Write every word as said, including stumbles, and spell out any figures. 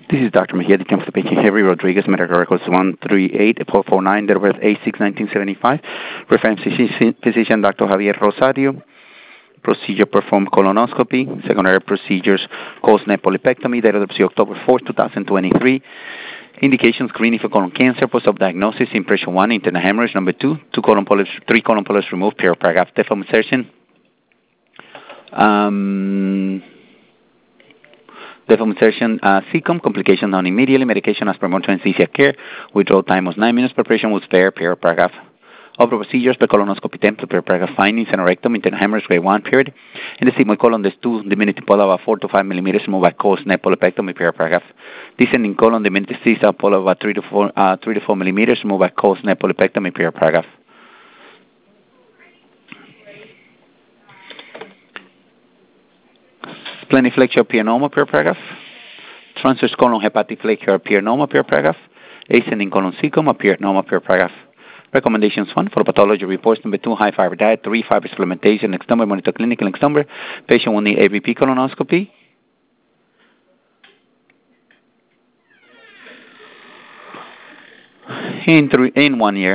This is Doctor Mejia, the Camp of the patient Henry Rodriguez, medical records one three eight four four nine, date of birth eight six nineteen seventy-five. Reference physician Doctor Javier Rosario. Procedure performed colonoscopy. Secondary procedures cosnet polypectomy, date of birth October fourth, twenty twenty-three. Indications screening for colon cancer, post-op diagnosis, impression one, internal hemorrhage. Number two, two colon polyps, three colon polyps removed, paragraph deform insertion. Um... Deform insertion, uh, C C O M, complication known immediately, medication as per monitoring anesthesia care, withdrawal time was nine minutes, preparation was fair, period, paragraph. Other procedures, per colonoscopy template, per paragraph findings, anorectomy, internal hemorrhage, grade one, period. In the sigmoid colon, there's two diminutive polyp about four to five millimeters, removed by cosnet polypectomy, period, paragraph. Descending colon, diminutive cysta polyp about three to four, uh, three to four millimeters, removed by cosnet polypectomy, period, paragraph. Spleniflexia pyranoma, period, paragraph. Transverse colon hepatic flexure pyranoma, period, paragraph. Ascending colon cecum, pyranoma, period, paragraph. Recommendations one, for pathology reports. Number two, high fiber diet. Three, fiber supplementation. Next number, monitor clinical. Next number, patient will need A V P colonoscopy. In, three, in one year.